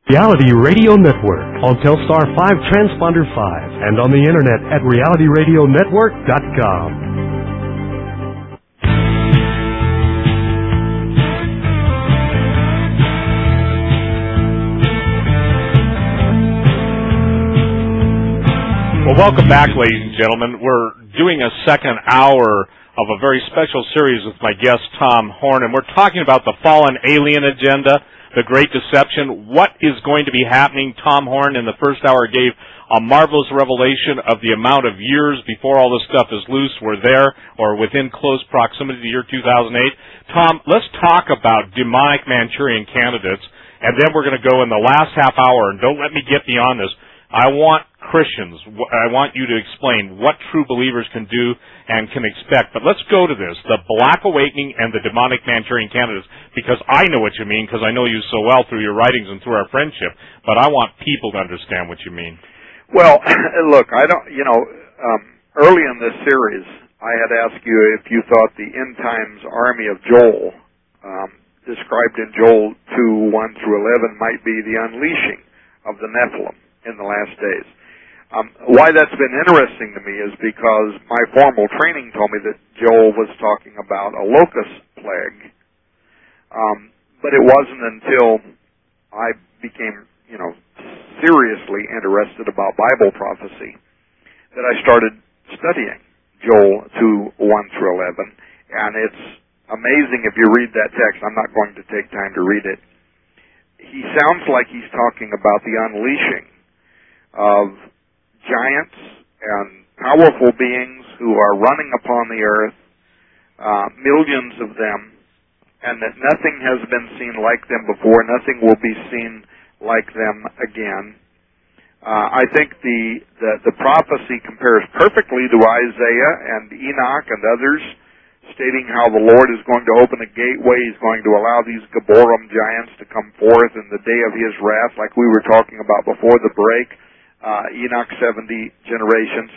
Reality Radio Network on Telstar 5 Transponder 5 and on the internet at realityradionetwork.com. Well, welcome back, ladies and gentlemen. We're doing a second hour of a very special series with my guest, Tom Horn, and we're talking about the fallen alien agenda, the Great Deception, what is going to be happening. Tom Horn in the first hour gave a marvelous revelation of the amount of years before all this stuff is loose we're there or within close proximity to the year 2008. Tom, let's talk about demonic Manchurian candidates, and then we're going to go in the last half hour, and don't let me get beyond this. I want Christians, I want you to explain what true believers can do and can expect. But let's go to this, the Black Awakening and the demonic Manchurian candidates, because I know what you mean, because I know you so well through your writings and through our friendship, but I want people to understand what you mean. Well, look, early in this series, I had asked you if you thought the end times army of Joel, described in Joel 2:1-11, might be the unleashing of the Nephilim in the last days. Why that's been interesting to me is because my formal training told me that Joel was talking about a locust plague, but it wasn't until I became, seriously interested about Bible prophecy that I started studying Joel 2:1-11, and it's amazing if you read that text. I'm not going to take time to read it. He sounds like he's talking about the unleashing of giants and powerful beings who are running upon the earth, millions of them, and that nothing has been seen like them before, nothing will be seen like them again. I think the prophecy compares perfectly to Isaiah and Enoch and others, stating how the Lord is going to open a gateway. He's going to allow these Gaborim giants to come forth in the day of His wrath, like we were talking about before the break. Enoch 70 generations.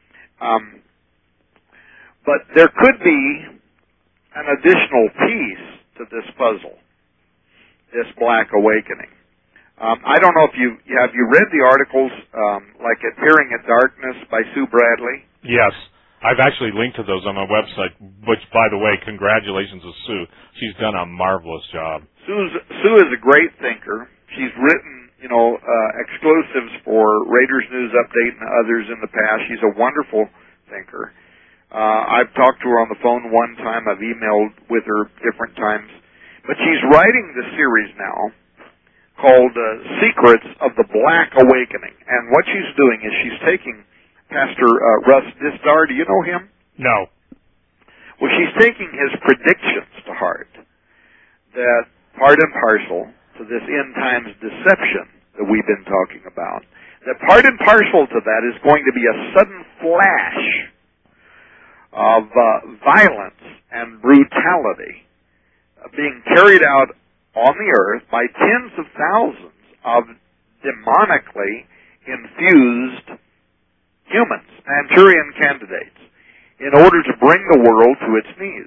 But there could be an additional piece to this puzzle, this Black Awakening. I don't know if you read the articles, like Appearing in Darkness by Sue Bradley? Yes. I've actually linked to those on my website, which, by the way, congratulations to Sue. She's done a marvelous job. Sue is a great thinker. She's written exclusives for Raiders News Update and others in the past. She's a wonderful thinker. I've talked to her on the phone one time. I've emailed with her different times. But she's writing the series now called Secrets of the Black Awakening. And what she's doing is she's taking Pastor Russ Dizdar. Do you know him? No. Well, she's taking his predictions to heart that part and parcel to this end times deception that we've been talking about, that part and parcel to that is going to be a sudden flash of violence and brutality being carried out on the earth by tens of thousands of demonically infused humans, Manchurian candidates, in order to bring the world to its knees.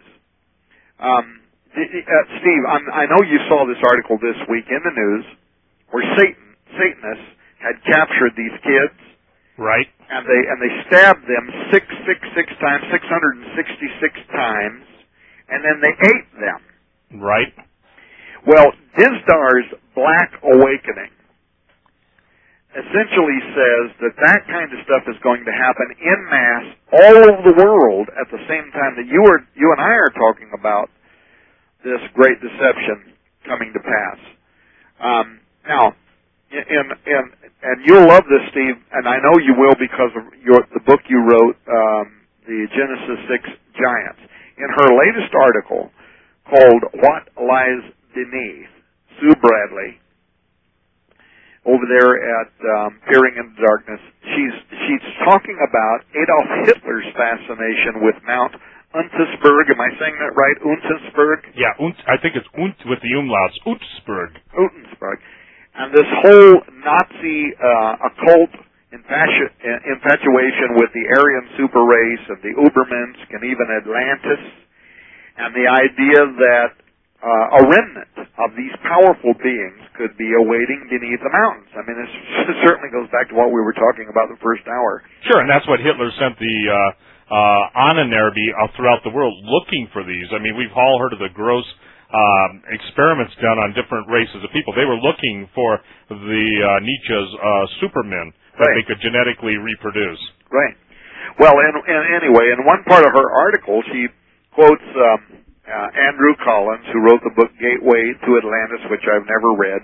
Steve, I know you saw this article this week in the news where Satanists had captured these kids, right? And they stabbed them 666 times, 666 times, and then they ate them. Right. Well, Dizdar's Black Awakening essentially says that kind of stuff is going to happen en masse all over the world at the same time that you and I are talking about this great deception coming to pass. Now, and you'll love this, Steve, and I know you will because of the book you wrote, the Genesis 6 Giants. In her latest article called What Lies Beneath, Sue Bradley, over there at Peering into Darkness, she's talking about Adolf Hitler's fascination with Mount Untersberg. Am I saying that right? Untersberg? Yeah, I think it's with the umlauts. Untersberg. And this whole Nazi occult infatuation with the Aryan super race and the Ubermensch and even Atlantis, and the idea that a remnant of these powerful beings could be awaiting beneath the mountains. I mean, this certainly goes back to what we were talking about the first hour. Sure, and that's what Hitler sent the Ahnenerbe throughout the world looking for these. I mean, we've all heard of the gross experiments done on different races of people. They were looking for the Nietzsche's supermen that they could genetically reproduce. Right. Well, and anyway, in one part of her article, she quotes Andrew Collins, who wrote the book Gateway to Atlantis, which I've never read.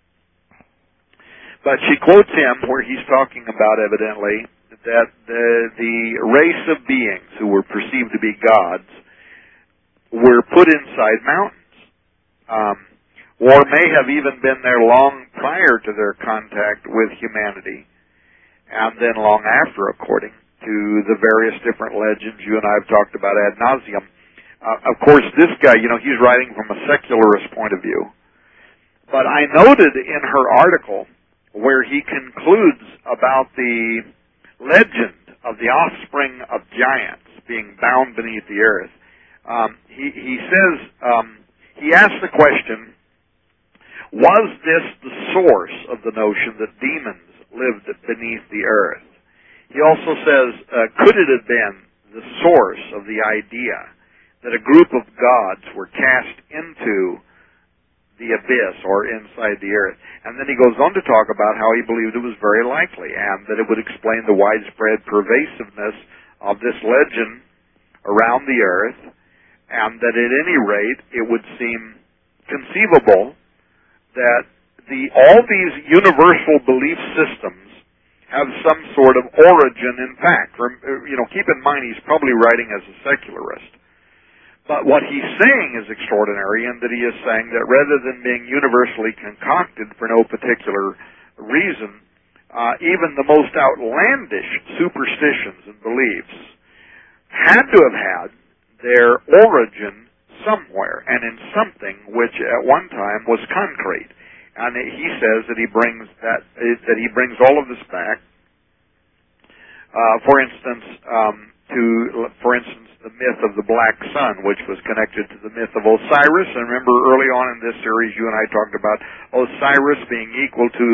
But she quotes him where he's talking about, evidently, that the race of beings who were perceived to be gods were put inside mountains. Or may have even been there long prior to their contact with humanity, and then long after, according to the various different legends you and I have talked about ad nauseum. Of course, this guy, he's writing from a secularist point of view. But I noted in her article where he concludes about the legend of the offspring of giants being bound beneath the earth. He says, he asks the question, was this the source of the notion that demons lived beneath the earth? He also says, could it have been the source of the idea that a group of gods were cast into the abyss or inside the earth? And then he goes on to talk about how he believed it was very likely and that it would explain the widespread pervasiveness of this legend around the earth, and that at any rate it would seem conceivable that all these universal belief systems have some sort of origin in fact. Keep in mind he's probably writing as a secularist. But what he's saying is extraordinary in that he is saying that rather than being universally concocted for no particular reason, even the most outlandish superstitions and beliefs had to have had their origin somewhere and in something which at one time was concrete. And he says that he brings all of this back. For instance, the myth of the black sun, which was connected to the myth of Osiris. And remember, early on in this series, you and I talked about Osiris being equal to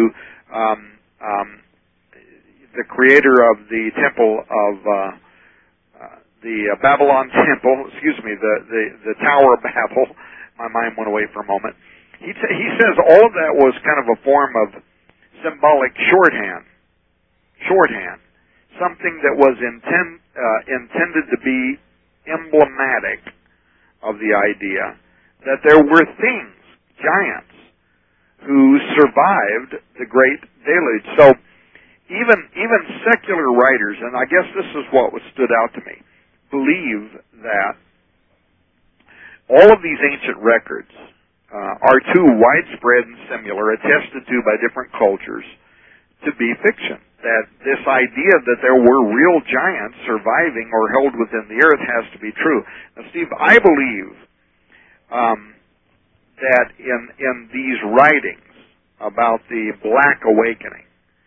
the creator of the temple of the Babylon temple. The Tower of Babel. My mind went away for a moment. He says all of that was kind of a form of symbolic shorthand, something that was intended to be emblematic of the idea that there were things, giants, who survived the Great Deluge. So even secular writers, and I guess this is what stood out to me, believe that all of these ancient records are too widespread and similar, attested to by different cultures, to be fiction. That this idea that there were real giants surviving or held within the earth has to be true. Now, Steve, I believe that in these writings about the Black Awakening,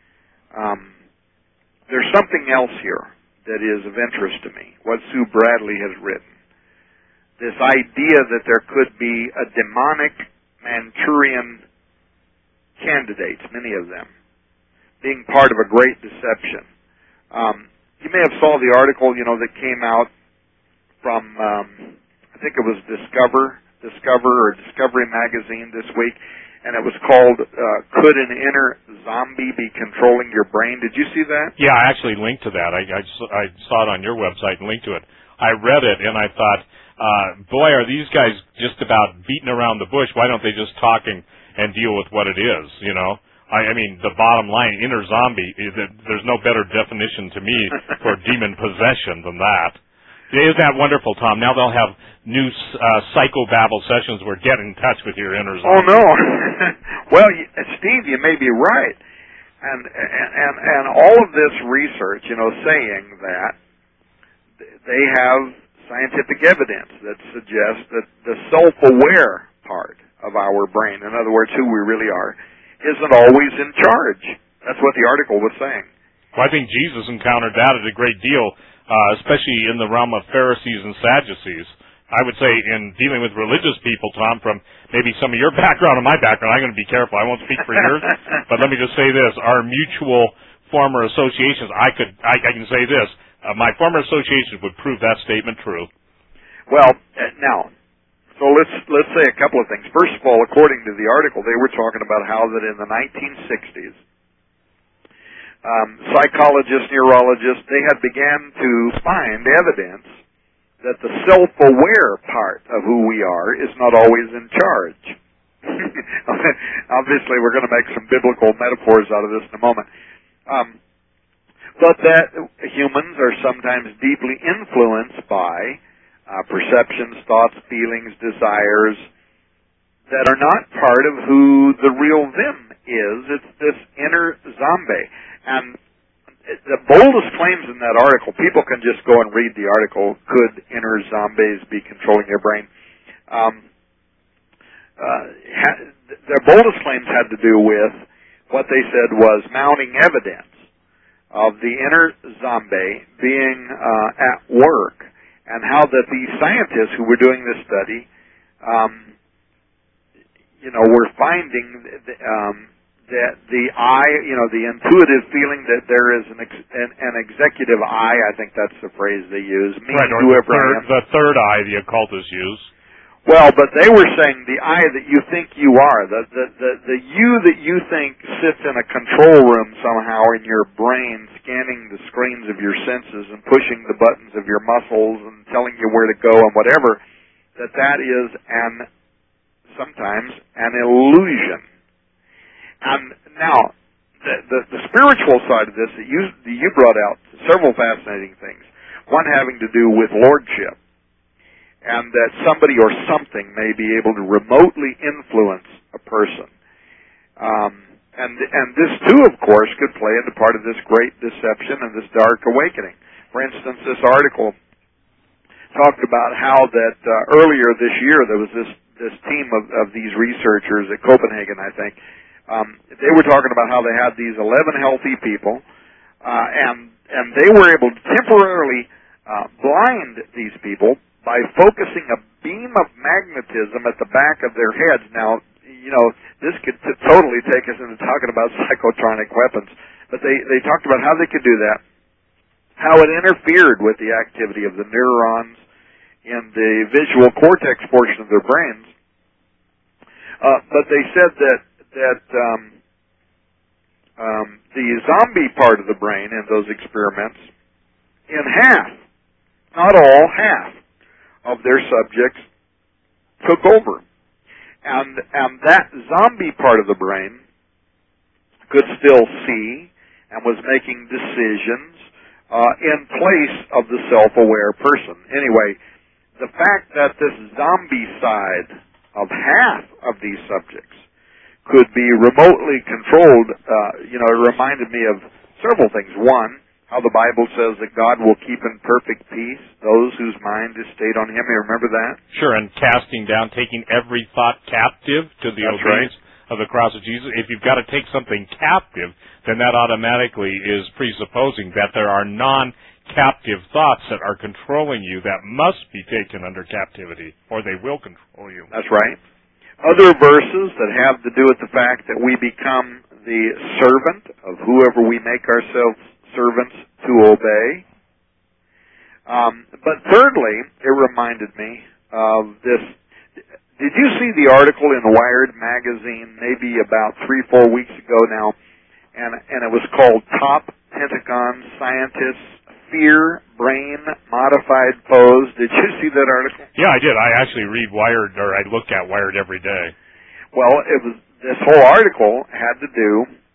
there's something else here that is of interest to me, what Sue Bradley has written. This idea that there could be a demonic Manchurian candidates, many of them, being part of a great deception. You may have saw the article, that came out from, I think it was Discover or Discovery Magazine this week, and it was called, Could an Inner Zombie Be Controlling Your Brain? Did you see that? Yeah, I actually linked to that. I saw it on your website and linked to it. I read it, and I thought, boy, are these guys just about beating around the bush. Why don't they just talk and deal with what it is, I mean, the bottom line, inner zombie, there's no better definition to me for demon possession than that. Isn't that wonderful, Tom? Now they'll have new psychobabble sessions where get in touch with your inner zombie. Oh, no. Well, Steve, you may be right. And all of this research, saying that they have scientific evidence that suggests that the self-aware part of our brain, in other words, who we really are, isn't always in charge. That's what the article was saying. Well, I think Jesus encountered that a great deal, especially in the realm of Pharisees and Sadducees. I would say in dealing with religious people, Tom, from maybe some of your background and my background, I'm going to be careful. I won't speak for yours, but let me just say this: our mutual former associations. I can say this: my former associations would prove that statement true. Well, now, so let's say a couple of things. First of all, according to the article, they were talking about how that in the 1960s, psychologists, neurologists, they had began to find evidence that the self-aware part of who we are is not always in charge. Obviously, we're going to make some biblical metaphors out of this in a moment. But that humans are sometimes deeply influenced by perceptions, thoughts, feelings, desires that are not part of who the real them is. It's this inner zombie. And the boldest claims in that article, people can just go and read the article, could inner zombies be controlling your brain? Their boldest claims had to do with what they said was mounting evidence of the inner zombie being at work, and how that these scientists who were doing this study, were finding that the I, the intuitive feeling that there is an executive I think that's the phrase they use. Right, or the third eye the occultists use. Well, but they were saying the I that you think you are, the you that you think sits in a control room somehow in your brain, scanning the screens of your senses and pushing the buttons of your muscles and telling you where to go and whatever, that is sometimes an illusion. And now, the spiritual side of this that you brought out several fascinating things. One having to do with lordship, and that somebody or something may be able to remotely influence a person. And this too, of course, could play into part of this great deception and this dark awakening. For instance, this article talked about how that earlier this year there was this team of these researchers at Copenhagen, I think. They were talking about how they had these 11 healthy people, and they were able to temporarily blind these people by focusing a beam of magnetism at the back of their heads. Now, this could totally take us into talking about psychotronic weapons, but they talked about how they could do that, how it interfered with the activity of the neurons in the visual cortex portion of their brains. But they said that the zombie part of the brain in those experiments, in half, not all, half of their subjects took over. And that zombie part of the brain could still see and was making decisions in place of the self-aware person. Anyway, the fact that this zombie side of half of these subjects could be remotely controlled, it reminded me of several things. One, how the Bible says that God will keep in perfect peace those whose mind is stayed on Him. You remember that? Sure, and casting down, taking every thought captive to the obedience of the cross of Jesus. If you've got to take something captive, then that automatically is presupposing that there are non-captive thoughts that are controlling you that must be taken under captivity, or they will control you. That's right. Other verses that have to do with the fact that we become the servant of whoever we make ourselves servants to obey. But thirdly, it reminded me of this. Did you see the article in Wired magazine maybe about 3-4 weeks ago now? And it was called Top Pentagon Scientists Fear Brain Modified Foes. Did you see that article? Yeah, I did. I actually read Wired, or I look at Wired every day. Well, this whole article had to do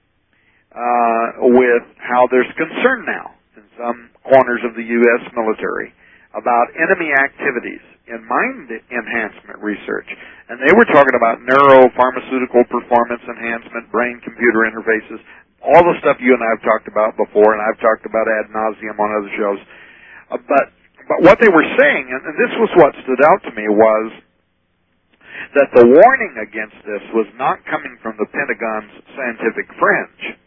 with how there's concern now in some corners of the U.S. military about enemy activities in mind enhancement research. And they were talking about neuropharmaceutical performance enhancement, brain-computer interfaces, all the stuff you and I have talked about before, and I've talked about ad nauseum on other shows. But what they were saying, and this was what stood out to me, was that the warning against this was not coming from the Pentagon's scientific fringe.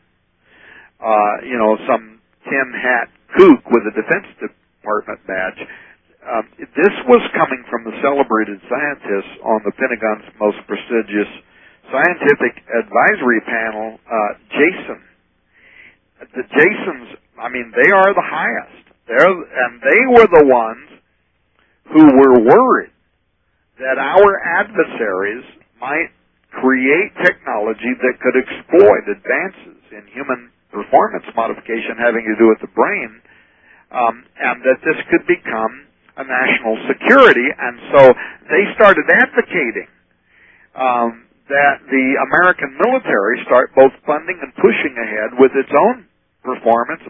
Some tin hat kook with a Defense Department badge. this was coming from the celebrated scientists on the Pentagon's most prestigious scientific advisory panel, Jason. The Jasons, I mean, they are the highest. And they were the ones who were worried that our adversaries might create technology that could exploit advances in human performance modification having to do with the brain, and that this could become a national security. And so they started advocating that the American military start both funding and pushing ahead with its own performance,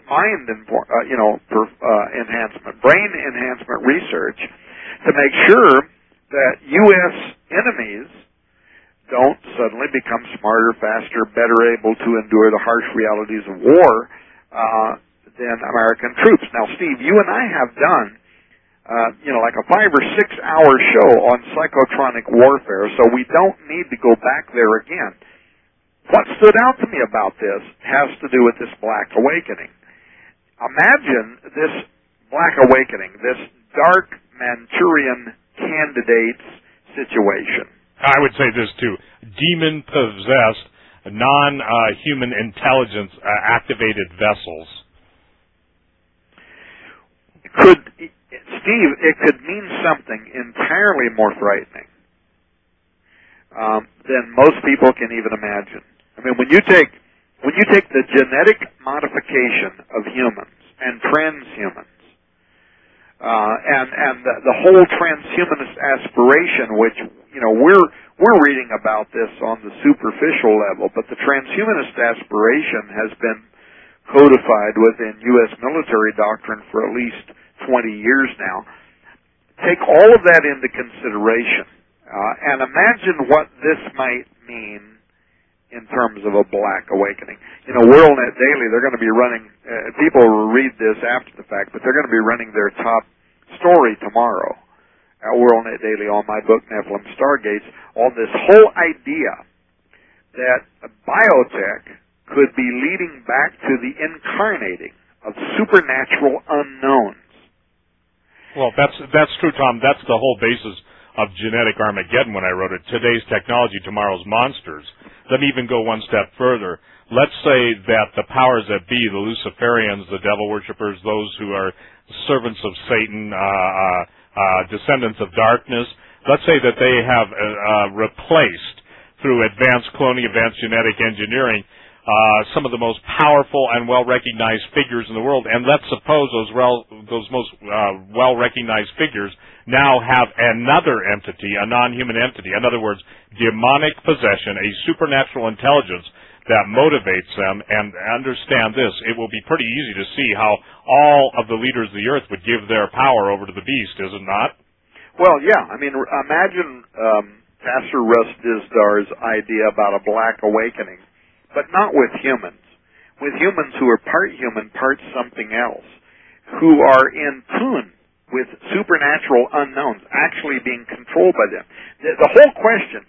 enhancement, brain enhancement research to make sure that U.S. enemies don't suddenly become smarter, faster, better able to endure the harsh realities of war than American troops. Now, Steve, you and I have done, like a 5 or 6 hour show on psychotronic warfare, so we don't need to go back there again. What stood out to me about this has to do with this Black Awakening. Imagine this Black Awakening, this dark Manchurian candidates situation. I would say this too: demon-possessed, non-human intelligence activated vessels. Steve, it could mean something entirely more frightening than most people can even imagine. I mean, when you take the genetic modification of humans and transhumans, and the whole transhumanist aspiration, which we're reading about this on the superficial level, but the transhumanist aspiration has been codified within U.S. military doctrine for at least 20 years now. Take all of that into consideration, and imagine what this might mean in terms of a Black Awakening. WorldNet Daily, they're going to be running, people will read this after the fact, but they're going to be running their top story tomorrow at WorldNet Daily on my book, Nephilim Stargates, on this whole idea that biotech could be leading back to the incarnating of supernatural unknowns. Well, that's true, Tom. That's the whole basis of Genetic Armageddon when I wrote it. Today's technology, tomorrow's monsters. Let me even go one step further. Let's say that the powers that be, the Luciferians, the devil worshippers, those who are servants of Satan, descendants of darkness, let's say that they have replaced, through advanced cloning, advanced genetic engineering, some of the most powerful and well-recognized figures in the world. And let's suppose those most well-recognized figures now have another entity, a non-human entity. In other words, demonic possession, a supernatural intelligence that motivates them. And understand this, it will be pretty easy to see how all of the leaders of the earth would give their power over to the beast, is it not? Well, yeah. I mean, imagine Pastor Russ Dizdar's idea about a Black Awakening, but not with humans. With humans who are part human, part something else, who are in tune with supernatural unknowns, actually being controlled by them. The whole question,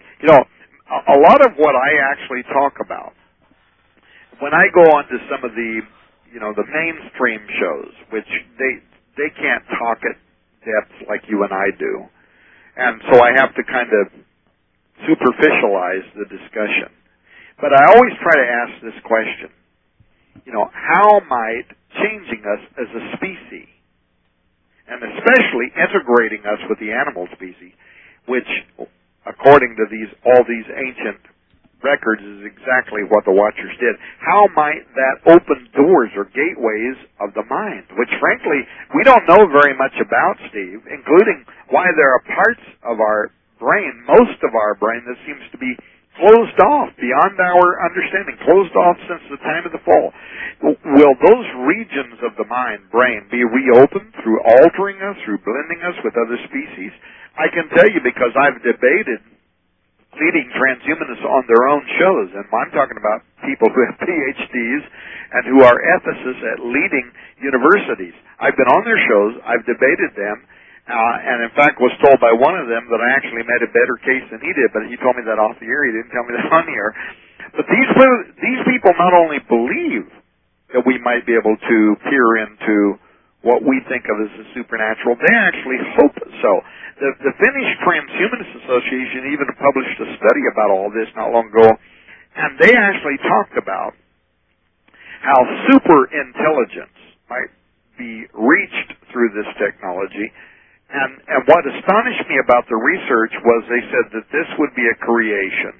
a lot of what I actually talk about, when I go on to some of the, the mainstream shows, which they can't talk at depth like you and I do, and so I have to kind of superficialize the discussion. But I always try to ask this question, how might changing us as a species, and especially integrating us with the animal species, which, according to all these ancient records, is exactly what the Watchers did, how might that open doors or gateways of the mind, which frankly we don't know very much about, Steve, including why there are parts of our brain, most of our brain, that seems to be closed off beyond our understanding, closed off since the time of the fall. Will those regions of the mind, brain, be reopened through altering us, through blending us with other species? I can tell you, because I've debated leading transhumanists on their own shows, and I'm talking about people who have PhDs and who are ethicists at leading universities. I've been on their shows, I've debated them, and in fact was told by one of them that I actually made a better case than he did, but he told me that off the air. He didn't tell me that on the air. But these people not only believe that we might be able to peer into what we think of as the supernatural. They actually hope so. The Finnish Transhumanist Association even published a study about all this not long ago, and they actually talked about how super intelligence might be reached through this technology. And what astonished me about the research was they said that this would be a creation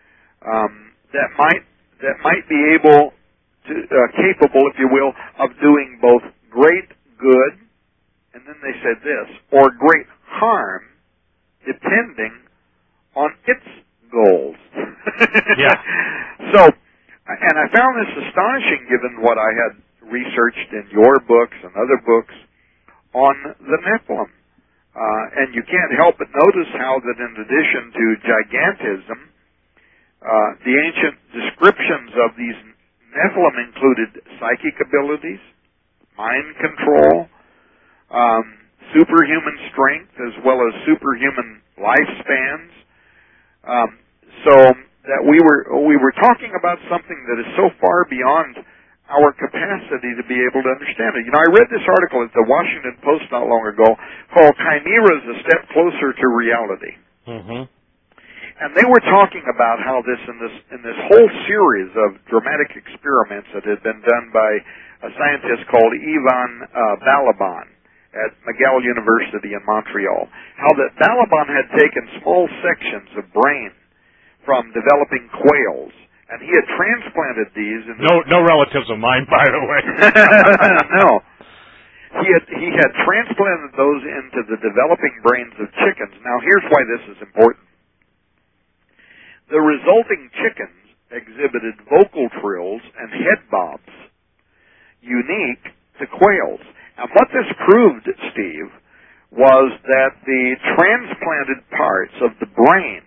that might be able to capable, if you will, of doing both great good, and then they said this, or great harm, depending on its goals. Yeah. So, and I found this astonishing given what I had researched in your books and other books on the Nephilim. And you can't help but notice how that in addition to gigantism, the ancient descriptions of these Nephilim included psychic abilities, mind control, superhuman strength, as well as superhuman lifespans. So that we were talking about something that is so far beyond our capacity to be able to understand it. You know, I read this article at the Washington Post not long ago called "Chimeras: A Step Closer to Reality." Mm-hmm. And they were talking about how in this whole series of dramatic experiments that had been done by a scientist called Ivan Balaban at McGill University in Montreal, how that Balaban had taken small sections of brain from developing quails, and he had transplanted these in no relatives of mine, by the way. No. He had transplanted those into the developing brains of chickens. Now here's why this is important. The resulting chickens exhibited vocal trills and head bobs unique to quails. And what this proved, Steve, was that the transplanted parts of the brain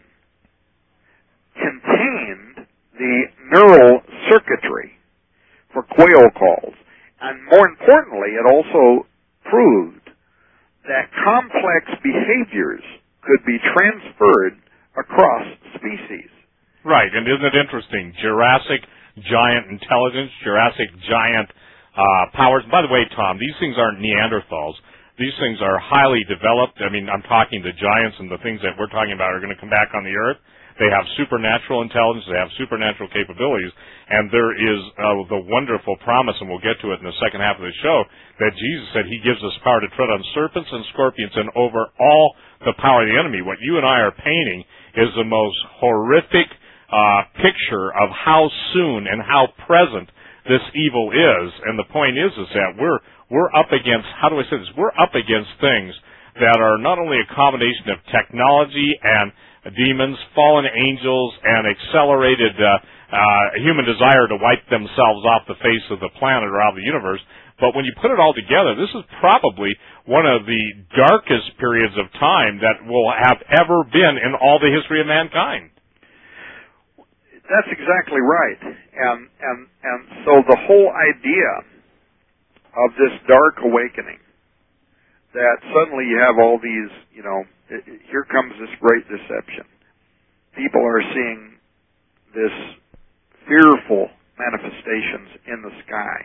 contained the neural circuitry for quail calls. And more importantly, it also proved that complex behaviors could be transferred across species. Right, and isn't it interesting? Jurassic giant intelligence, Jurassic giant powers. By the way, Tom, these things aren't Neanderthals. These things are highly developed. I mean, I'm talking the giants and the things that we're talking about are going to come back on the earth. They have supernatural intelligence. They have supernatural capabilities. And there is the wonderful promise, and we'll get to it in the second half of the show, that Jesus said he gives us power to tread on serpents and scorpions and over all the power of the enemy. What you and I are painting is the most horrific picture of how soon and how present this evil is. And the point is that we're up against, how do I say this? We're up against things that are not only a combination of technology and demons, fallen angels, and accelerated human desire to wipe themselves off the face of the planet or out of the universe, but when you put it all together, this is probably one of the darkest periods of time that will have ever been in all the history of mankind. That's exactly right. And so the whole idea of this dark awakening, that suddenly you have all these, here comes this great deception. People are seeing this fearful manifestations in the sky.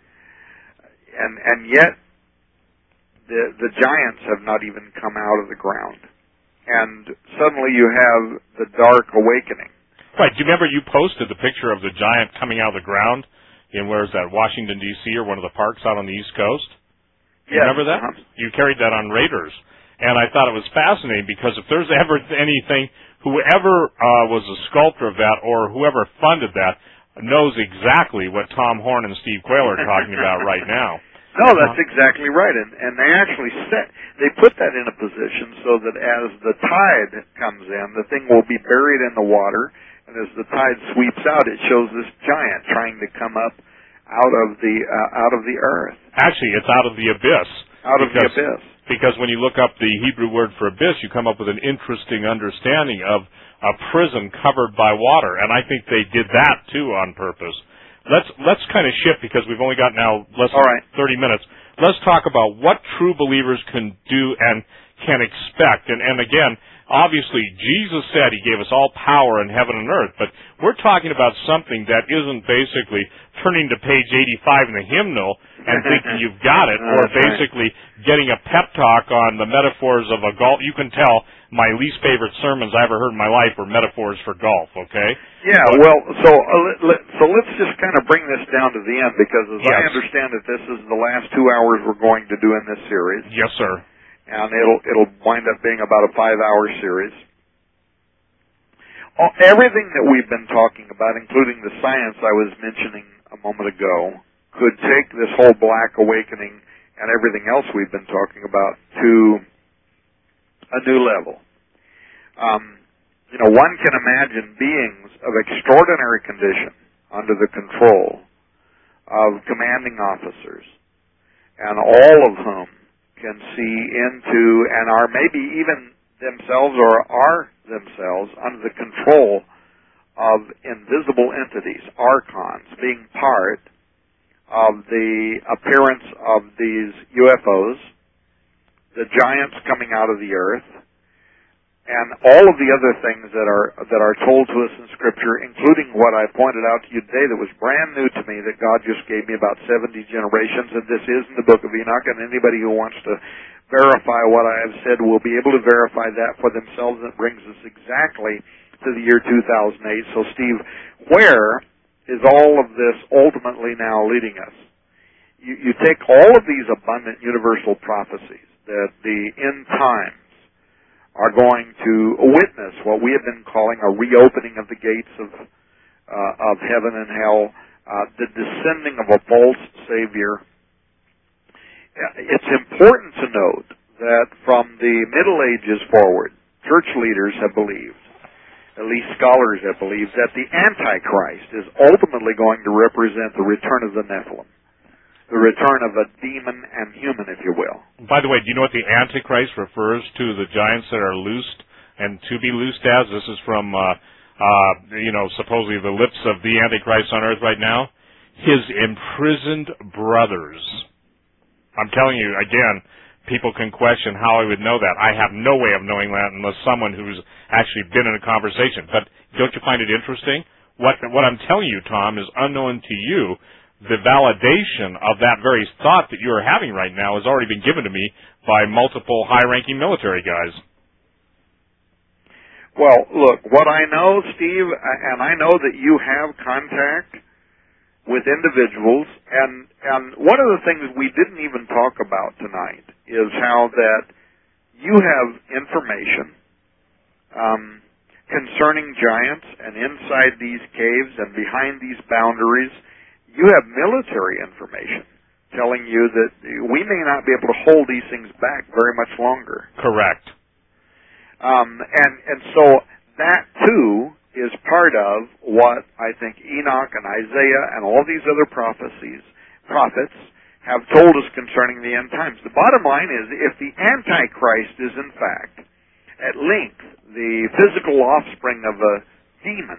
And yet the giants have not even come out of the ground. And suddenly you have the dark awakening. Right. Do you remember you posted the picture of the giant coming out of the ground in, where is that, Washington, D.C., or one of the parks out on the East Coast? Do you remember that? Uh-huh. You carried that on Raiders. And I thought it was fascinating because if there's ever anything, whoever was a sculptor of that or whoever funded that knows exactly what Tom Horn and Steve Quayle are talking about right now. No, that's exactly right. And they actually they put that in a position so that as the tide comes in, the thing will be buried in the water, and as the tide sweeps out, it shows this giant trying to come up out of the earth. Actually, it's out of the abyss. Out of the abyss. Because when you look up the Hebrew word for abyss, you come up with an interesting understanding of a prison covered by water, and I think they did that too on purpose. Let's kind of shift because we've only got now less than 30 minutes. Let's talk about what true believers can do and can expect. And again, obviously Jesus said he gave us all power in heaven and earth, but we're talking about something that isn't basically turning to page 85 in the hymnol and thinking you've got it, or basically getting a pep talk on the metaphors of a golf. You can tell my least favorite sermons I ever heard in my life were metaphors for golf, okay? Yeah, well, so let's just kind of bring this down to the end, because as I understand it, this is the last 2 hours we're going to do in this series. Yes, sir. And it'll wind up being about a 5-hour series. Everything that we've been talking about, including the science I was mentioning a moment ago, could take this whole Black Awakening and everything else we've been talking about to a new level. One can imagine beings of extraordinary condition under the control of commanding officers, and all of whom can see into and are maybe even themselves or are themselves under the control of invisible entities, archons, being part of the appearance of these UFOs, the giants coming out of the earth, and all of the other things that are told to us in Scripture, including what I pointed out to you today that was brand new to me, that God just gave me about 70 generations, and this is in the book of Enoch, and anybody who wants to verify what I have said will be able to verify that for themselves. That brings us exactly to the year 2008. So, Steve, where is all of this ultimately now leading us? You take all of these abundant universal prophecies that the end times are going to witness what we have been calling a reopening of the gates of heaven and hell, the descending of a false Savior. It's important to note that from the Middle Ages forward, church leaders have believed, at least scholars have believed, that the Antichrist is ultimately going to represent the return of the Nephilim, the return of a demon and human, if you will. By the way, do you know what the Antichrist refers to the giants that are loosed and to be loosed as? This is from, supposedly the lips of the Antichrist on earth right now. His imprisoned brothers. I'm telling you, again, people can question how I would know that. I have no way of knowing that unless someone who's actually been in a conversation. But don't you find it interesting? What I'm telling you, Tom, is unknown to you. The validation of that very thought that you are having right now has already been given to me by multiple high-ranking military guys. Well, look, what I know, Steve, and I know that you have contact with individuals, and one of the things we didn't even talk about tonight is how that you have information concerning giants, and inside these caves and behind these boundaries, you have military information telling you that we may not be able to hold these things back very much longer. Correct. And so that, too, is part of what I think Enoch and Isaiah and all these other prophets have told us concerning the end times. The bottom line is, if the Antichrist is in fact, at length, the physical offspring of a demon,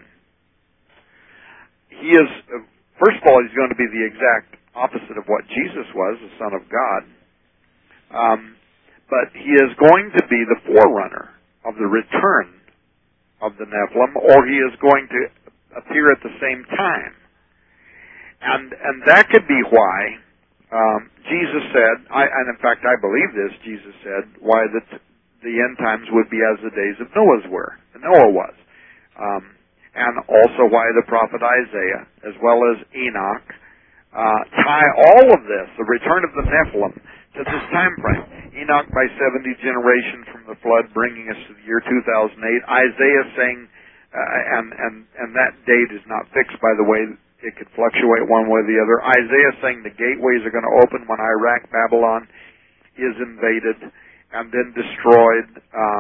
he is, first of all, he's going to be the exact opposite of what Jesus was, the Son of God. But he is going to be the forerunner of the return of the Nephilim, or he is going to appear at the same time. And that could be why Jesus said, and in fact I believe this, Jesus said, why the end times would be as the days of Noah was. And also why the prophet Isaiah, as well as Enoch, tie all of this, the return of the Nephilim, to this time frame. Enoch by 70 generations from the flood, bringing us to the year 2008. Isaiah saying, and that date is not fixed, by the way, it could fluctuate one way or the other. Isaiah saying the gateways are going to open when Iraq, Babylon is invaded and then destroyed.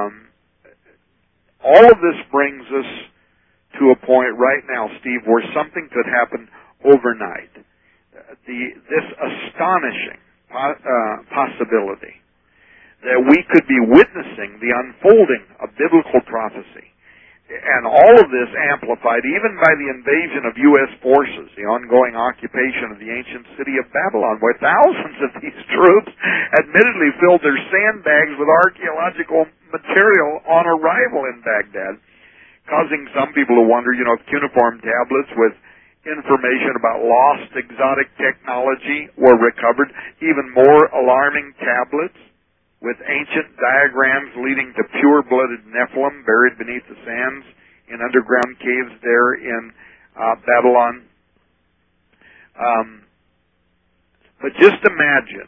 All of this brings us to a point right now, Steve, where something could happen overnight. This astonishing possibility that we could be witnessing the unfolding of biblical prophecy and all of this amplified even by the invasion of U.S. forces, the ongoing occupation of the ancient city of Babylon, where thousands of these troops admittedly filled their sandbags with archaeological material on arrival in Baghdad, causing some people to wonder, if cuneiform tablets with information about lost exotic technology were recovered, even more alarming tablets with ancient diagrams leading to pure-blooded Nephilim buried beneath the sands in underground caves there in Babylon. But just imagine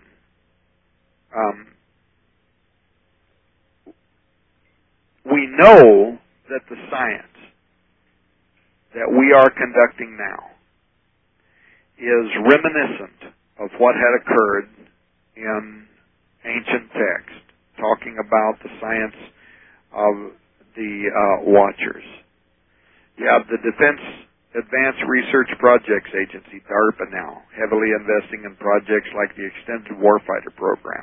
we know that the science that we are conducting now is reminiscent of what had occurred in ancient text, talking about the science of the Watchers. You have the Defense Advanced Research Projects Agency, DARPA now, heavily investing in projects like the Extended Warfighter Program.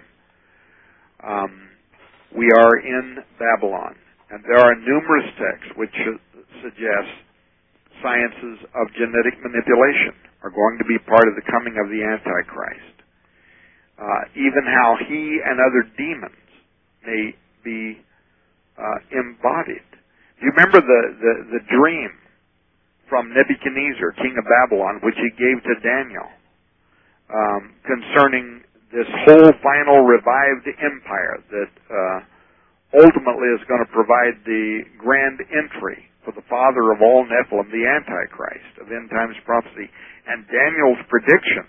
We are in Babylon, and there are numerous texts which suggest sciences of genetic manipulation are going to be part of the coming of the Antichrist. Even how he and other demons may be embodied. Do you remember the dream from Nebuchadnezzar, king of Babylon, which he gave to Daniel, concerning this whole final revived empire that ultimately is going to provide the grand entry for the father of all Nephilim, the Antichrist of end times prophecy. And Daniel's prediction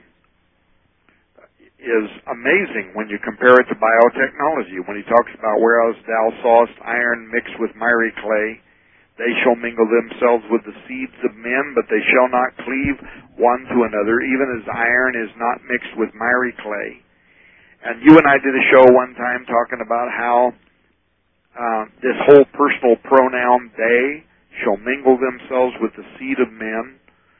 is amazing when you compare it to biotechnology. When he talks about, whereas thou sawest iron mixed with miry clay, they shall mingle themselves with the seeds of men, but they shall not cleave one to another, even as iron is not mixed with miry clay. And you and I did a show one time talking about how this whole personal pronoun, they shall mingle themselves with the seed of men,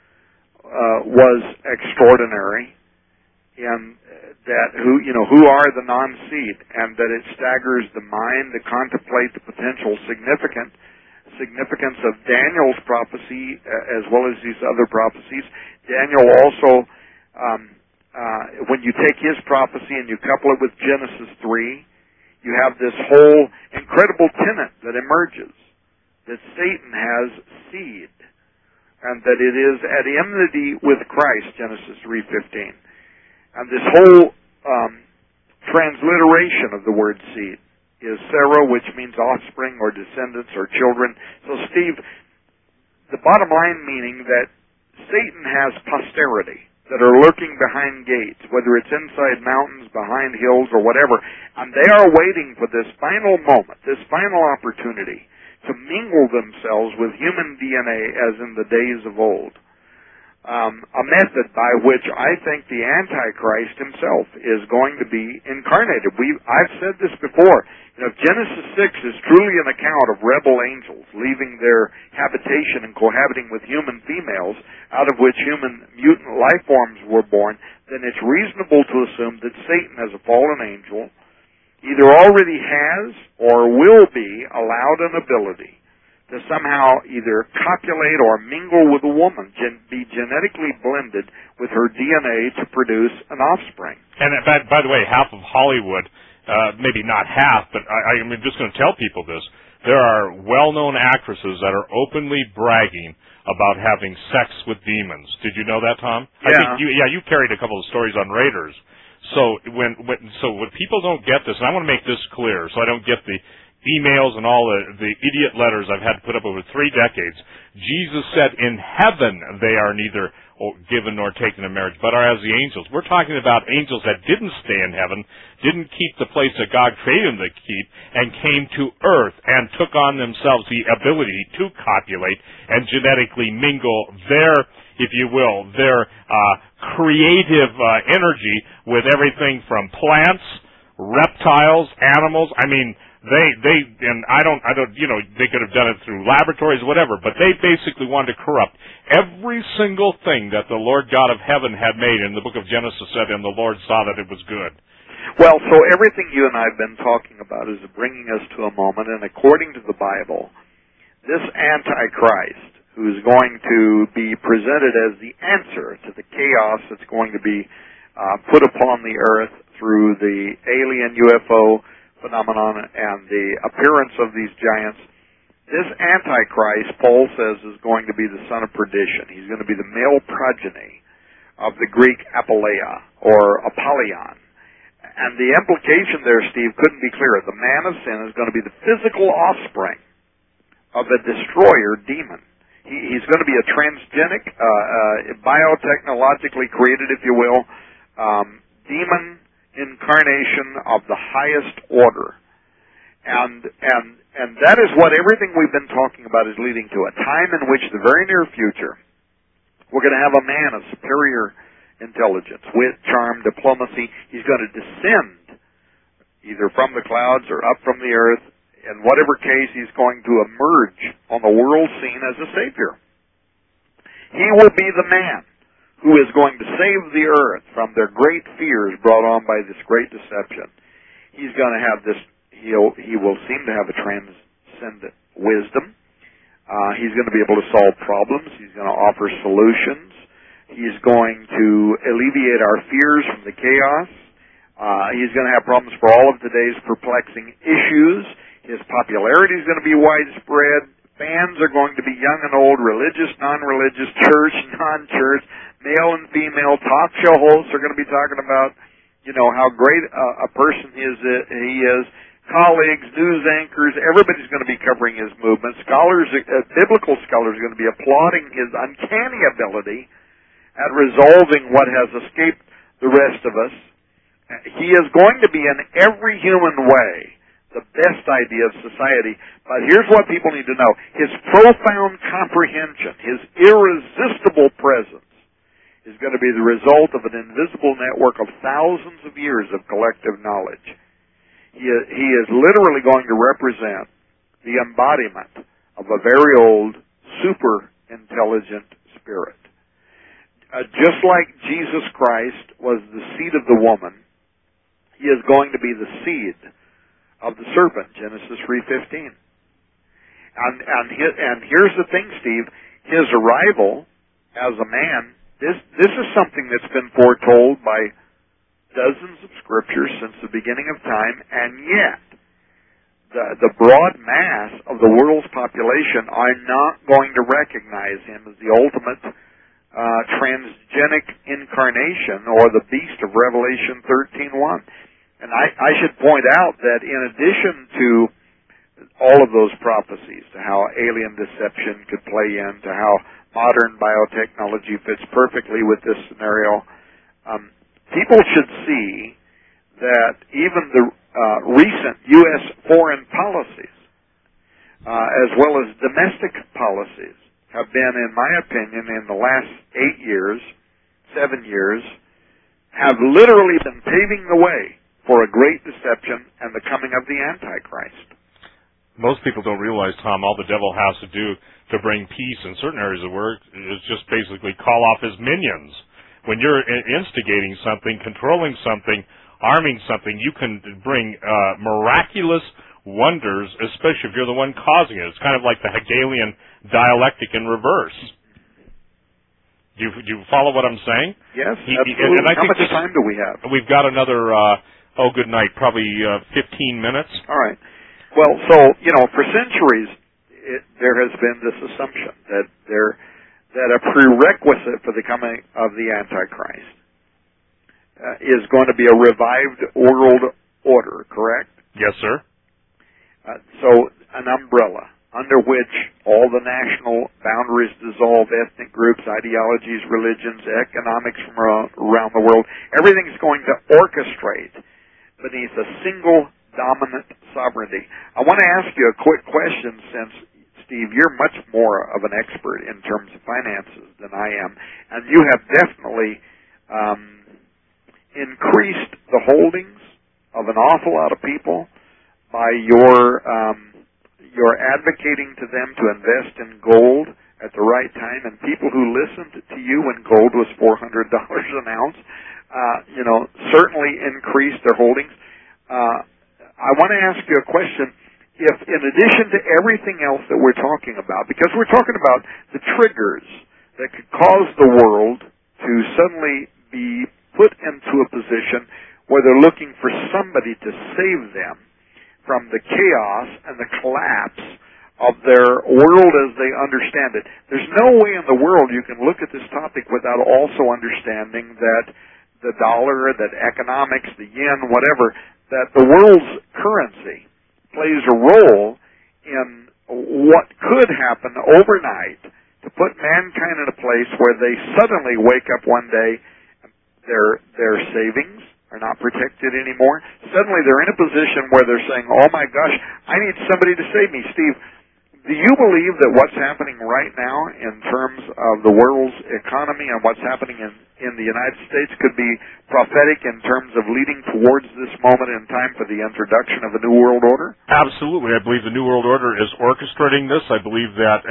was extraordinary. And that who are the non-seed, and that it staggers the mind to contemplate the potential significance of Daniel's prophecy as well as these other prophecies. Daniel also, when you take his prophecy and you couple it with Genesis 3, you have this whole incredible tenet that emerges, that Satan has seed, and that it is at enmity with Christ, Genesis 3:15. And this whole transliteration of the word seed is Sarah, which means offspring or descendants or children. So, Steve, the bottom line meaning that Satan has posterity that are lurking behind gates, whether it's inside mountains, behind hills, or whatever, and they are waiting for this final moment, this final opportunity to mingle themselves with human DNA as in the days of old. A method by which I think the Antichrist himself is going to be incarnated. I've said this before. If Genesis 6 is truly an account of rebel angels leaving their habitation and cohabiting with human females, out of which human mutant life forms were born, then it's reasonable to assume that Satan, as a fallen angel, either already has or will be allowed an ability to somehow either copulate or mingle with a woman, be genetically blended with her DNA to produce an offspring. And by the way, half of Hollywood, maybe not half, but I'm just going to tell people this, there are well-known actresses that are openly bragging about having sex with demons. Did you know that, Tom? Yeah. I think you carried a couple of stories on Raiders. So when people don't get this, and I want to make this clear so I don't get the emails and all the idiot letters I've had to put up over 3 decades. Jesus said in heaven they are neither given nor taken in marriage, but are as the angels. We're talking about angels that didn't stay in heaven, didn't keep the place that God created them to keep, and came to earth and took on themselves the ability to copulate and genetically mingle their, if you will, their creative energy with everything from plants, reptiles, animals. I mean, They and I don't, they could have done it through laboratories, whatever, but they basically wanted to corrupt every single thing that the Lord God of heaven had made. And the book of Genesis said, and the Lord saw that it was good. Well, so everything you and I have been talking about is bringing us to a moment, and according to the Bible, this Antichrist, who's going to be presented as the answer to the chaos that's going to be put upon the earth through the alien UFO phenomenon and the appearance of these giants. This Antichrist, Paul says, is going to be the son of perdition. He's going to be the male progeny of the Greek Apoleia, or Apollyon. And the implication there, Steve, couldn't be clearer. The man of sin is going to be the physical offspring of a destroyer demon. He's going to be a transgenic, biotechnologically created, if you will, demon incarnation of the highest order. And that is what everything we've been talking about is leading to, a time in which the very near future we're going to have a man of superior intelligence, wit, charm, diplomacy. He's going to descend either from the clouds or up from the earth. In whatever case, he's going to emerge on the world scene as a savior. He will be the man who is going to save the earth from their great fears brought on by this great deception. He's going to have this, he will seem to have a transcendent wisdom. He's going to be able to solve problems. He's going to offer solutions. He's going to alleviate our fears from the chaos. He's going to have problems for all of today's perplexing issues. His popularity is going to be widespread. Fans are going to be young and old, religious, non-religious, church, non-church, male and female. Talk show hosts are going to be talking about, how great a person he is. Colleagues, news anchors, everybody's going to be covering his movement. Scholars, biblical scholars are going to be applauding his uncanny ability at resolving what has escaped the rest of us. He is going to be in every human way the best idea of society. But here's what people need to know. His profound comprehension, his irresistible presence, is going to be the result of an invisible network of thousands of years of collective knowledge. He is literally going to represent the embodiment of a very old, super intelligent spirit. Just like Jesus Christ was the seed of the woman, he is going to be the seed of the serpent, Genesis 3:15. And here's the thing, Steve. His arrival as a man, this is something that's been foretold by dozens of scriptures since the beginning of time, and yet the broad mass of the world's population are not going to recognize him as the ultimate transgenic incarnation or the beast of Revelation 13:1. And I should point out that in addition to all of those prophecies, to how alien deception could play in, to how modern biotechnology fits perfectly with this scenario, people should see that even the recent U.S. foreign policies, as well as domestic policies, have been, in my opinion, in the last 7 years, have literally been paving the way for a great deception and the coming of the Antichrist. Most people don't realize, Tom, all the devil has to do to bring peace in certain areas of work is just basically call off his minions. When you're instigating something, controlling something, arming something, you can bring miraculous wonders, especially if you're the one causing it. It's kind of like the Hegelian dialectic in reverse. Do you follow what I'm saying? Yes, absolutely. And how much time do we have? We've got another, good night, probably 15 minutes. All right. Well, so, for centuries, there has been this assumption that a prerequisite for the coming of the Antichrist is going to be a revived world order, correct? Yes, sir. So, an umbrella under which all the national boundaries dissolve, ethnic groups, ideologies, religions, economics from around the world, everything's going to orchestrate beneath a single dominant sovereignty. I want to ask you a quick question, since, Steve, you're much more of an expert in terms of finances than I am, and you have definitely increased the holdings of an awful lot of people by your advocating to them to invest in gold at the right time, and people who listened to you when gold was $400 an ounce, certainly increased their holdings. I want to ask you a question. if in addition to everything else that we're talking about, because we're talking about the triggers that could cause the world to suddenly be put into a position where they're looking for somebody to save them from the chaos and the collapse of their world as they understand it. There's no way in the world you can look at this topic without also understanding that the dollar, that economics, the yen, whatever, that the world's currency plays a role in what could happen overnight to put mankind in a place where they suddenly wake up one day and their savings are not protected anymore. Suddenly they're in a position where they're saying, oh my gosh, I need somebody to save me. Steve, do you believe that what's happening right now in terms of the world's economy and what's happening in the United States could be prophetic in terms of leading towards this moment in time for the introduction of a new world order? Absolutely. I believe the New World Order is orchestrating this. I believe that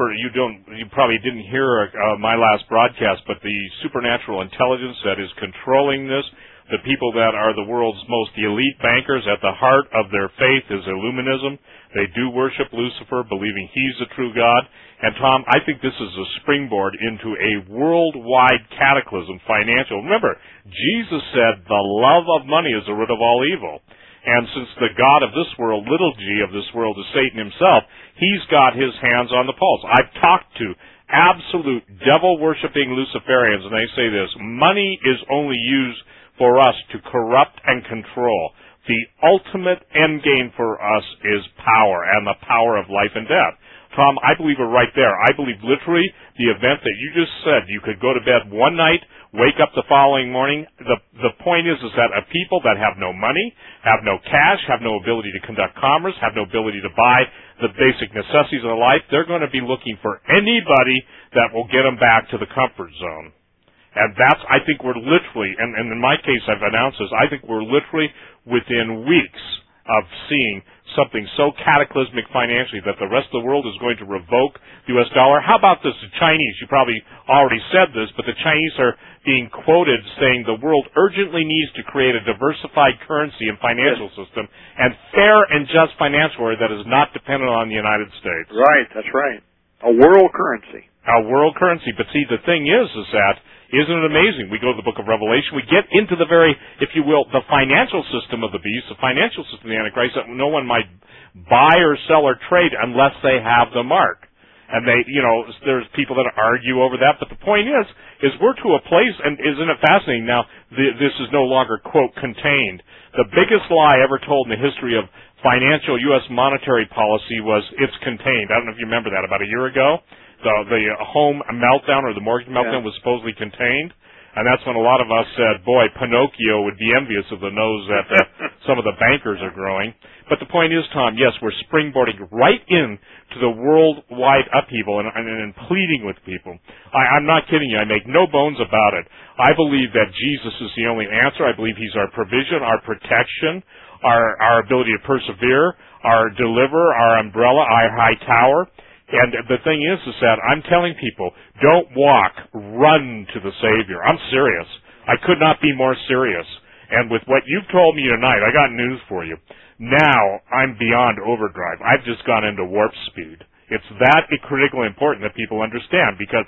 you probably didn't hear my last broadcast, but the supernatural intelligence that is controlling this, the people that are the world's most elite bankers, at the heart of their faith is Illuminism. They do worship Lucifer, believing he's the true God. And Tom, I think this is a springboard into a worldwide cataclysm, financial. Remember, Jesus said the love of money is the root of all evil. And since the God of this world, little g of this world, is Satan himself, he's got his hands on the pulse. I've talked to absolute devil-worshipping Luciferians, and they say this: money is only used for us to corrupt and control. The ultimate end game for us is power, and the power of life and death. Tom, I believe we're right there. I believe literally the event that you just said, you could go to bed one night, wake up the following morning. The point is that a people that have no money, have no cash, have no ability to conduct commerce, have no ability to buy the basic necessities of life, they're going to be looking for anybody that will get them back to the comfort zone. And that's, I think we're literally, and in my case I've announced this, I think we're literally within weeks of seeing something so cataclysmic financially that the rest of the world is going to revoke the U.S. dollar. How about this? The Chinese, you probably already said this, but the Chinese are being quoted saying the world urgently needs to create a diversified currency and financial system and fair and just financial order that is not dependent on the United States. Right, that's right. A world currency. A world currency. But see, the thing is that isn't it amazing? We go to the book of Revelation. We get into the very, if you will, the financial system of the beast, the financial system of the Antichrist, that no one might buy or sell or trade unless they have the mark. And there's people that argue over that. But the point is we're to a place, and isn't it fascinating? Now, this is no longer, quote, contained. The biggest lie ever told in the history of financial U.S. monetary policy was it's contained. I don't know if you remember that, about a year ago. The home meltdown or the mortgage meltdown was supposedly contained, and that's when a lot of us said, boy, Pinocchio would be envious of the nose that some of the bankers are growing. But the point is, Tom, yes, we're springboarding right into the worldwide upheaval and pleading with people. I'm not kidding you. I make no bones about it. I believe that Jesus is the only answer. I believe he's our provision, our protection, our ability to persevere, our deliverer, our umbrella, our high tower. And the thing is that I'm telling people, don't walk, run to the Savior. I'm serious. I could not be more serious. And with what you've told me tonight, I got news for you. Now I'm beyond overdrive. I've just gone into warp speed. It's that critically important that people understand, because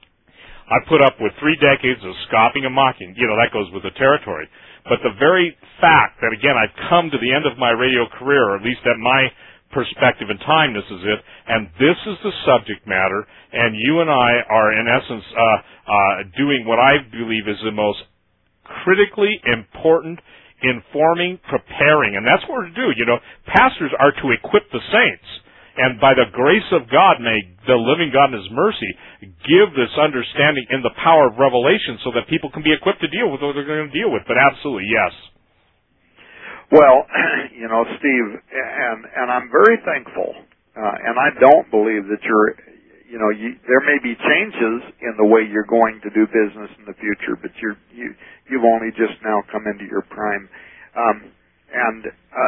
I've put up with 3 decades of scoffing and mocking. That goes with the territory. But the very fact that, again, I've come to the end of my radio career, or at least at my perspective and time, this is it, and this is the subject matter, and you and I are in essence doing what I believe is the most critically important, informing, preparing, and that's what we're to do. Pastors are to equip the saints, and by the grace of God, may the living God in his mercy give this understanding in the power of revelation so that people can be equipped to deal with what they're going to deal with. But absolutely, yes. Well, Steve, and I'm very thankful, and I don't believe that there may be changes in the way you're going to do business in the future, but you've only just now come into your prime, and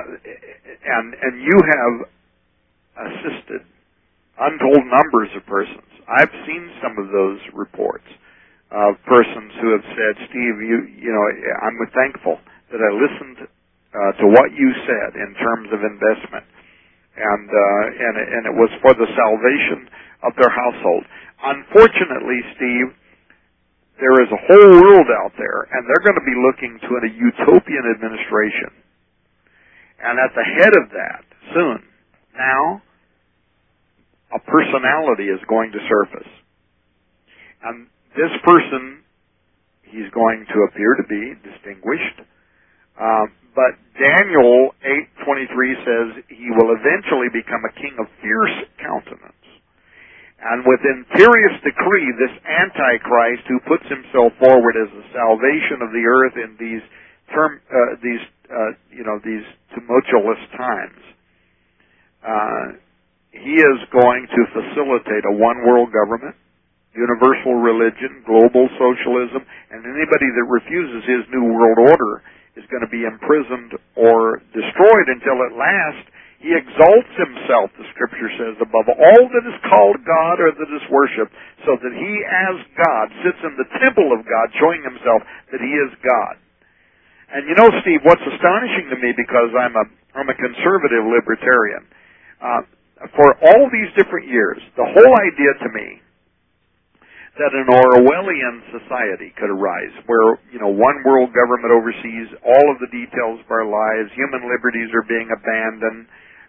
you have assisted untold numbers of persons. I've seen some of those reports of persons who have said, Steve, I'm thankful that I listened to what you said in terms of investment, and it was for the salvation of their household. Unfortunately, Steve, there is a whole world out there, and they're going to be looking to a utopian administration. And at the head of that, soon, now, a personality is going to surface. And this person, he's going to appear to be distinguished. But Daniel 8:23 says he will eventually become a king of fierce countenance. And with imperious decree, this Antichrist who puts himself forward as the salvation of the earth in these tumultuous times, he is going to facilitate a one-world government, universal religion, global socialism, and anybody that refuses his new world order is going to be imprisoned or destroyed until at last he exalts himself, the Scripture says, above all that is called God or that is worshipped, so that he as God sits in the temple of God, showing himself that he is God. And you know, Steve, what's astonishing to me, because I'm a conservative libertarian, for all these different years, the whole idea to me that an Orwellian society could arise, where, one world government oversees all of the details of our lives, human liberties are being abandoned.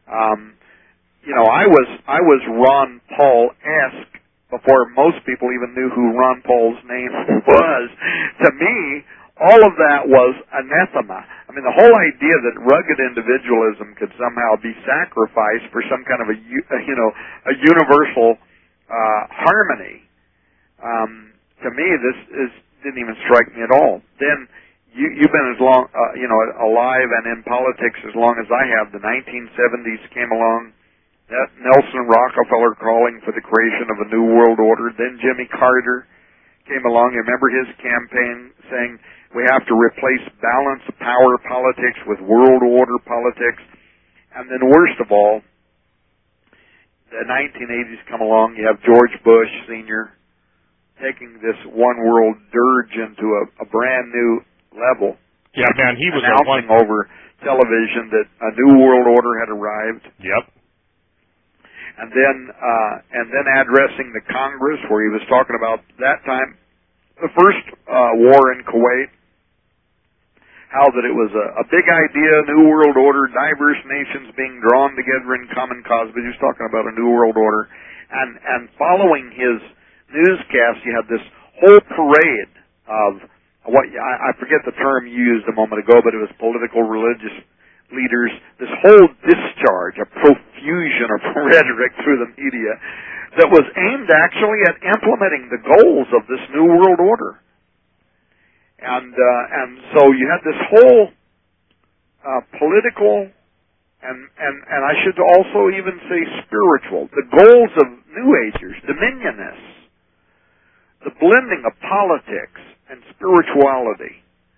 I was Ron Paul-esque before most people even knew who Ron Paul's name was. To me, all of that was anathema. I mean, the whole idea that rugged individualism could somehow be sacrificed for some kind of a universal harmony. To me, this didn't even strike me at all. Then you've been as long, alive and in politics as long as I have. The 1970s came along. That Nelson Rockefeller calling for the creation of a new world order. Then Jimmy Carter came along. You remember his campaign saying we have to replace balance of power politics with world order politics. And then worst of all, the 1980s come along. You have George Bush Sr. taking this one world dirge into a brand new level. Yeah, man, he was announcing over television that a new world order had arrived. Yep. And then addressing the Congress, where he was talking about that time the first war in Kuwait, how that it was a big idea, new world order, diverse nations being drawn together in common cause. But he was talking about a new world order, and following his newscast, you had this whole parade of what I forget the term you used a moment ago, but it was political, religious leaders, this whole discharge, a profusion of rhetoric through the media that was aimed actually at implementing the goals of this new world order. And so you had this whole political and I should also even say spiritual, the goals of New Agers, dominionists, the blending of politics and spirituality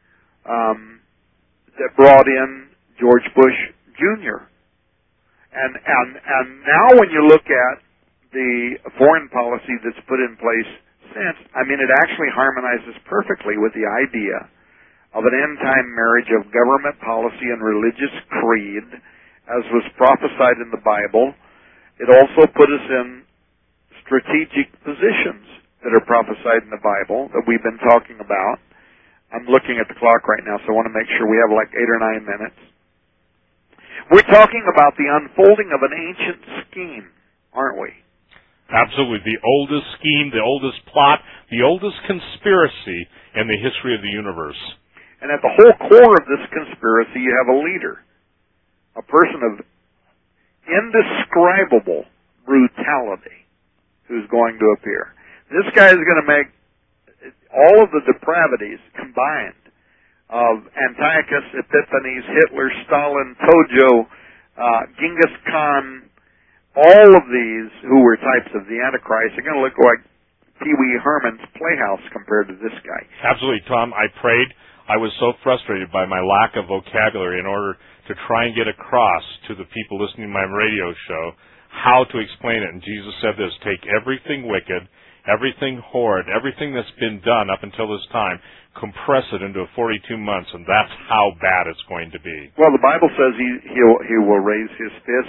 that brought in George Bush Jr. And now when you look at the foreign policy that's put in place since, I mean, it actually harmonizes perfectly with the idea of an end-time marriage of government policy and religious creed, as was prophesied in the Bible. It also put us in strategic positions that are prophesied in the Bible that we've been talking about. I'm looking at the clock right now, so I want to make sure we have like 8 or 9 minutes. We're talking about the unfolding of an ancient scheme, aren't we? Absolutely. The oldest scheme, the oldest plot, the oldest conspiracy in the history of the universe. And at the whole core of this conspiracy, you have a leader, a person of indescribable brutality who's going to appear. This guy is going to make all of the depravities combined of Antiochus Epiphanes, Hitler, Stalin, Tojo, Genghis Khan, all of these who were types of the Antichrist are going to look like Pee Wee Herman's Playhouse compared to this guy. Absolutely, Tom. I prayed. I was so frustrated by my lack of vocabulary in order to try and get across to the people listening to my radio show how to explain it. And Jesus said this: take everything wicked, everything horrid, everything that's been done up until this time, compress it into 42 months, and that's how bad it's going to be. Well, the Bible says he will raise his fist,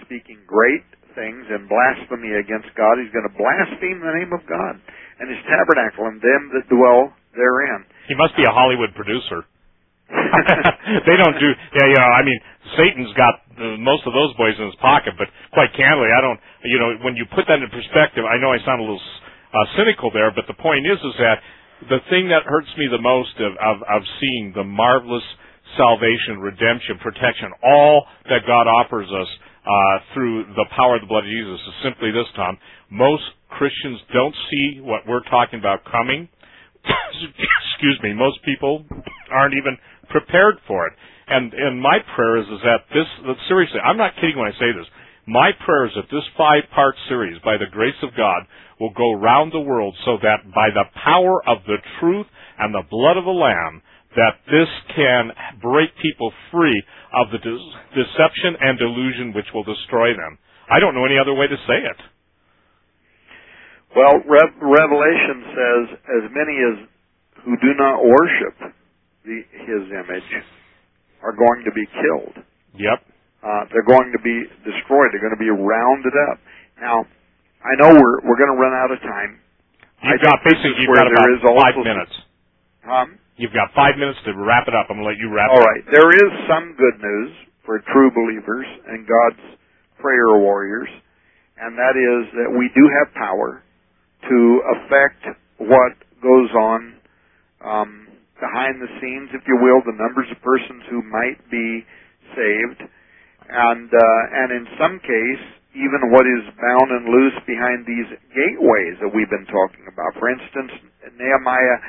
speaking great things in blasphemy against God. He's going to blaspheme the name of God and His tabernacle and them that dwell therein. He must be a Hollywood producer. They don't do, I mean, Satan's got most of those boys in his pocket, but quite candidly, I don't, when you put that in perspective, I know I sound a little cynical there, but the point is that the thing that hurts me the most of seeing the marvelous salvation, redemption, protection, all that God offers us through the power of the blood of Jesus is simply this, Tom. Most Christians don't see what we're talking about coming. Excuse me. Most people aren't even prepared for it. And my prayer is that seriously, I'm not kidding when I say this. My prayer is that this 5-part series, by the grace of God, will go round the world so that by the power of the truth and the blood of the Lamb, that this can break people free of the deception and delusion which will destroy them. I don't know any other way to say it. Well, Revelation says, as many as who do not worship His image are going to be killed. Yep. They're going to be destroyed. They're going to be rounded up. Now, I know we're going to run out of time. You've got about 5 minutes. You've got 5 minutes to wrap it up. I'm going to let you wrap it up. All right. There is some good news for true believers and God's prayer warriors, and that is that we do have power to affect what goes on behind the scenes, if you will, the numbers of persons who might be saved, and in some case, even what is bound and loose behind these gateways that we've been talking about. For instance, Nehemiah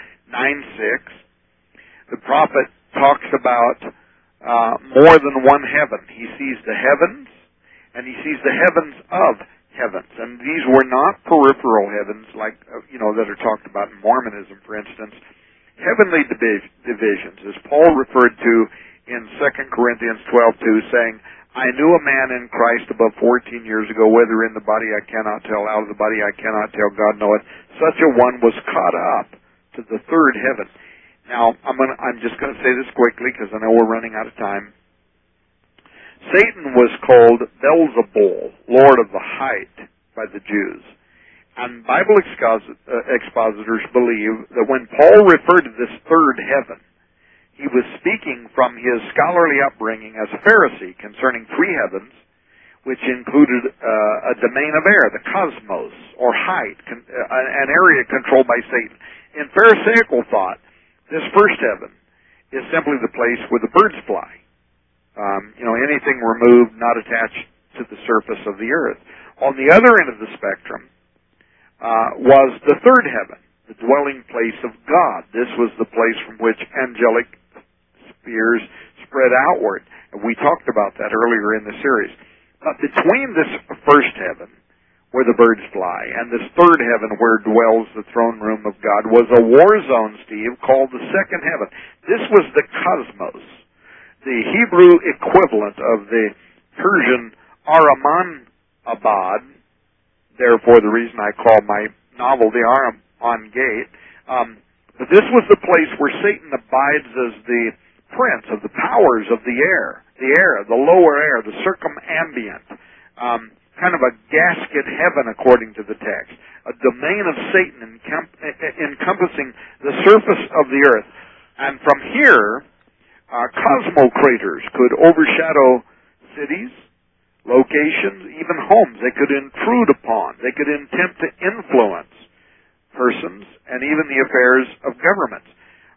9:6, the prophet talks about more than one heaven. He sees the heavens, and he sees the heavens of heavens. And these were not peripheral heavens like, that are talked about in Mormonism, for instance. Heavenly divisions, as Paul referred to in 2 Corinthians 12:2, saying, I knew a man in Christ above 14 years ago, whether in the body I cannot tell, out of the body I cannot tell, God knoweth. Such a one was caught up to the third heaven. Now, I'm just going to say this quickly because I know we're running out of time. Satan was called Beelzebul, Lord of the Height, by the Jews. And Bible expositors believe that when Paul referred to this third heaven, he was speaking from his scholarly upbringing as a Pharisee concerning 3 heavens, which included a domain of air, the cosmos, or height, an area controlled by Satan. In Pharisaical thought, this first heaven is simply the place where the birds fly. Anything removed, not attached to the surface of the earth. On the other end of the spectrum was the third heaven, the dwelling place of God. This was the place from which angelic spheres spread outward. And we talked about that earlier in the series. But between this first heaven, where the birds fly, and this third heaven where dwells the throne room of God, was a war zone, Steve, called the second heaven. This was the cosmos, the Hebrew equivalent of the Persian Ahriman-Abad, therefore the reason I call my novel The Ahriman Gate. But this was the place where Satan abides as the prince of the powers of the air, the lower air, the circumambient, kind of a gasket heaven according to the text, a domain of Satan encompassing the surface of the earth. And from here, cosmocraters could overshadow cities, locations, even homes. They could intrude upon, they could attempt to influence persons and even the affairs of governments.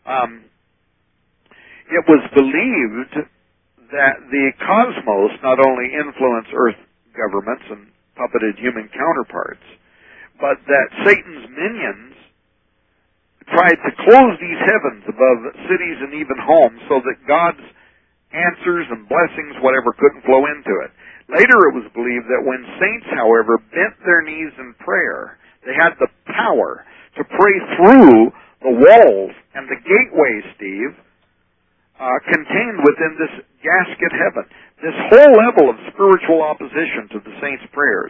It was believed that the cosmos not only influenced earth governments and puppeted human counterparts, but that Satan's minions tried to close these heavens above cities and even homes so that God's answers and blessings, whatever, couldn't flow into it. Later it was believed that when saints, however, bent their knees in prayer, they had the power to pray through the walls and the gateways, Steve, contained within this gasket heaven. This whole level of spiritual opposition to the saints' prayers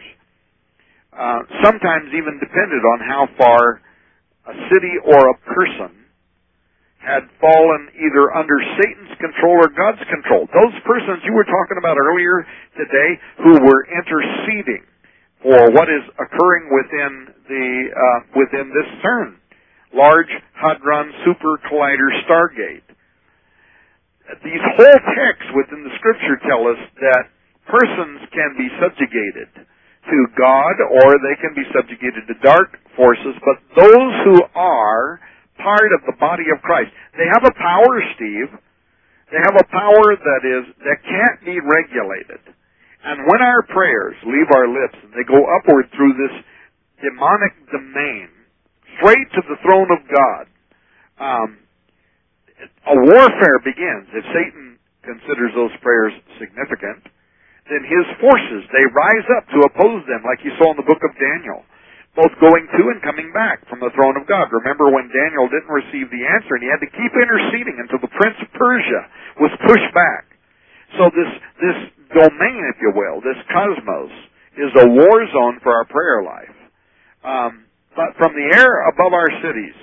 sometimes even depended on how far a city or a person had fallen either under Satan's control or God's control. Those persons you were talking about earlier today who were interceding for what is occurring within this CERN, Large Hadron Super Collider Stargate. These whole texts within the Scripture tell us that persons can be subjugated to God or they can be subjugated to dark forces, but those who are part of the body of Christ, they have a power, Steve. They have a power that can't be regulated. And when our prayers leave our lips and they go upward through this demonic domain, straight to the throne of God, a warfare begins. If Satan considers those prayers significant, then his forces, they rise up to oppose them, like you saw in the book of Daniel, both going to and coming back from the throne of God. Remember when Daniel didn't receive the answer, and he had to keep interceding until the prince of Persia was pushed back. So this domain, if you will, this cosmos, is a war zone for our prayer life. But from the air above our cities,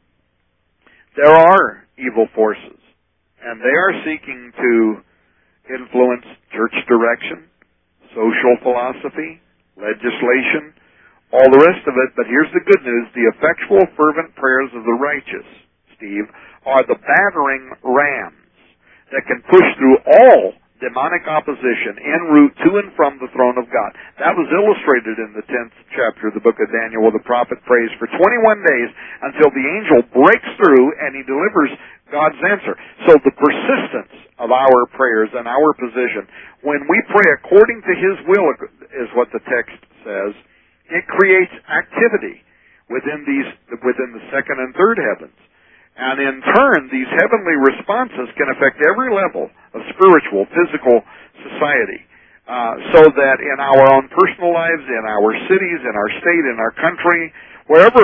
there are evil forces, and they are seeking to influence church direction, social philosophy, legislation, all the rest of it. But here's the good news: the effectual, fervent prayers of the righteous, Steve, are the battering rams that can push through all demonic opposition en route to and from the throne of God. That was illustrated in the 10th chapter of the book of Daniel, where the prophet prays for 21 days until the angel breaks through and he delivers God's answer. So the persistence of our prayers and our position, when we pray according to His will, is what the text says, it creates activity within the second and third heavens. And in turn, these heavenly responses can affect every level of spiritual, physical society. So that in our own personal lives, in our cities, in our state, in our country, wherever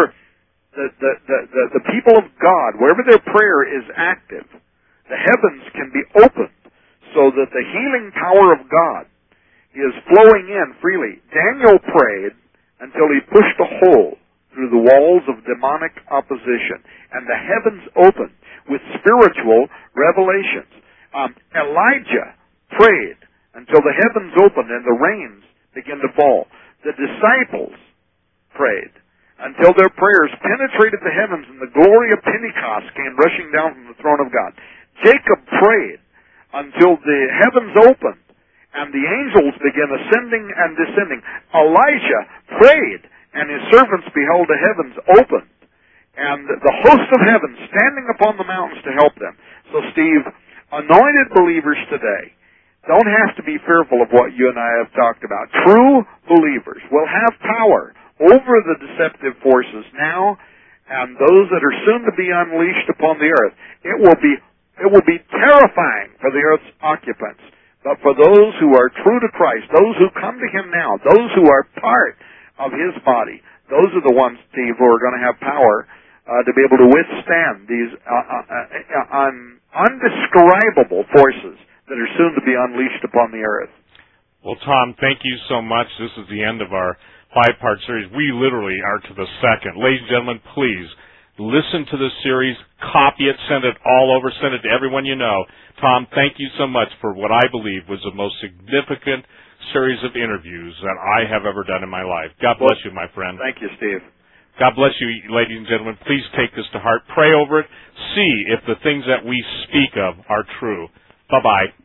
the people of God, wherever their prayer is active, the heavens can be opened so that the healing power of God is flowing in freely. Daniel prayed until he pushed a hole through the walls of demonic opposition, and the heavens opened with spiritual revelations. Elijah prayed until the heavens opened and the rains began to fall. The disciples prayed until their prayers penetrated the heavens and the glory of Pentecost came rushing down from the throne of God. Jacob prayed until the heavens opened and the angels began ascending and descending. Elijah prayed, and his servants beheld the heavens opened, and the host of heaven standing upon the mountains to help them. So, Steve, anointed believers today don't have to be fearful of what you and I have talked about. True believers will have power over the deceptive forces now, and those that are soon to be unleashed upon the earth. It will be terrifying for the earth's occupants. But for those who are true to Christ, those who come to Him now, those who are part of His body, those are the ones, Steve, who are going to have power to be able to withstand these undescribable forces that are soon to be unleashed upon the earth. Well, Tom, thank you so much. This is the end of our 5-part series. We literally are to the second. Ladies and gentlemen, please listen to this series, copy it, send it all over, send it to everyone you know. Tom, thank you so much for what I believe was the most significant series of interviews that I have ever done in my life. God bless you, my friend. Thank you, Steve. God bless you, ladies and gentlemen. Please take this to heart. Pray over it. See if the things that we speak of are true. Bye-bye.